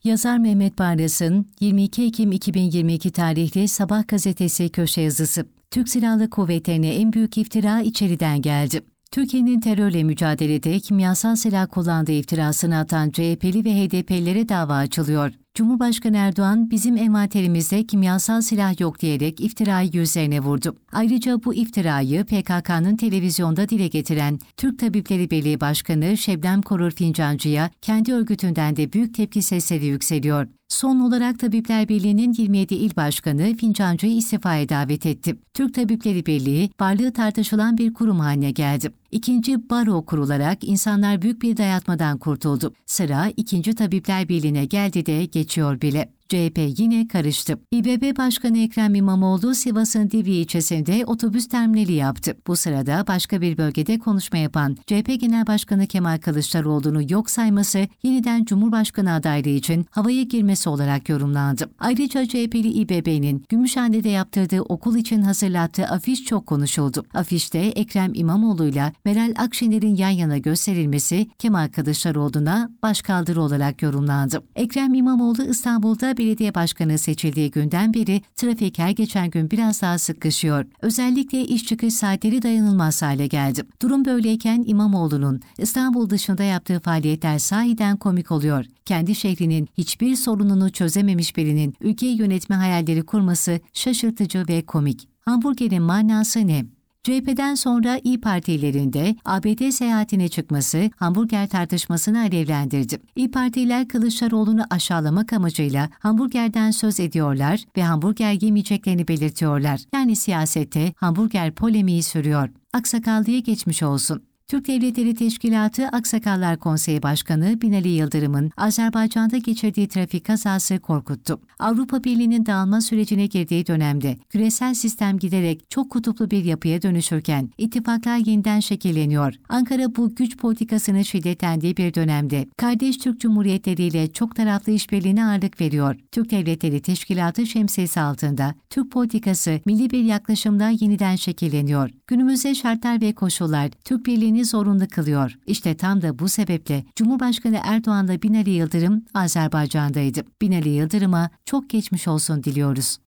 Yazar Mehmet Barlas'ın 22 Ekim 2022 tarihli Sabah gazetesi köşe yazısı. Türk Silahlı Kuvvetleri'ne en büyük iftira içeriden geldi. Türkiye'nin terörle mücadelede kimyasal silah kullandığı iftirasını atan CHP'li ve HDP'lilere dava açılıyor. Cumhurbaşkanı Erdoğan, bizim envanterimizde kimyasal silah yok diyerek iftirayı yüzlerine vurdu. Ayrıca bu iftirayı PKK'nın televizyonda dile getiren Türk Tabipleri Birliği Başkanı Şebnem Korur Fincancı'ya kendi örgütünden de büyük tepki sesleri yükseliyor. Son olarak Tabipler Birliği'nin 27 il başkanı Fincancı'yı istifaya davet etti. Türk Tabipleri Birliği, varlığı tartışılan bir kurum haline geldi. İkinci baro kurularak insanlar büyük bir dayatmadan kurtuldu. Sıra 2. Tabipler Birliği'ne geldi de geçiyor bile. CHP yine karıştı. İBB Başkanı Ekrem İmamoğlu, Sivas'ın Divriği ilçesinde otobüs terminali yaptı. Bu sırada başka bir bölgede konuşma yapan CHP Genel Başkanı Kemal Kılıçdaroğlu'nu yok sayması, yeniden Cumhurbaşkanı adaylığı için havaya girmesi olarak yorumlandı. Ayrıca CHP'li İBB'nin Gümüşhane'de yaptırdığı okul için hazırlattığı afiş çok konuşuldu. Afişte Ekrem İmamoğlu'yla Meral Akşener'in yan yana gösterilmesi Kemal Kılıçdaroğlu'na başkaldırı olarak yorumlandı. Ekrem İmamoğlu İstanbul'da belediye başkanı seçildiği günden beri trafik her geçen gün biraz daha sıkışıyor. Özellikle iş çıkış saatleri dayanılmaz hale geldi. Durum böyleyken İmamoğlu'nun İstanbul dışında yaptığı faaliyetler sahiden komik oluyor. Kendi şehrinin hiçbir sorununu çözememiş birinin ülkeyi yönetme hayalleri kurması şaşırtıcı ve komik. Hamburgerin manası ne? CHP'den sonra İYİ Partilerinde ABD seyahatine çıkması hamburger tartışmasını alevlendirdi. İYİ Partiler Kılıçdaroğlu'nu aşağılamak amacıyla hamburgerden söz ediyorlar ve hamburger yemeyeceklerini belirtiyorlar. Yani siyasette hamburger polemiği sürüyor. Aksakallı'ya geçmiş olsun. Türk Devletleri Teşkilatı Aksakallar Konseyi Başkanı Binali Yıldırım'ın Azerbaycan'da geçirdiği trafik kazası korkuttu. Avrupa Birliği'nin dağılma sürecine girdiği dönemde küresel sistem giderek çok kutuplu bir yapıya dönüşürken ittifaklar yeniden şekilleniyor. Ankara bu güç politikasını şiddetlendiği bir dönemde kardeş Türk Cumhuriyetleri ile çok taraflı işbirliğine ağırlık veriyor. Türk Devletleri Teşkilatı şemsiyesi altında Türk politikası milli bir yaklaşımda yeniden şekilleniyor. Günümüzde şartlar ve koşullar Türk Birliği'ni zorunlu kılıyor. İşte tam da bu sebeple Cumhurbaşkanı Erdoğan'la Binali Yıldırım Azerbaycan'daydı. Binali Yıldırım'a çok geçmiş olsun diliyoruz.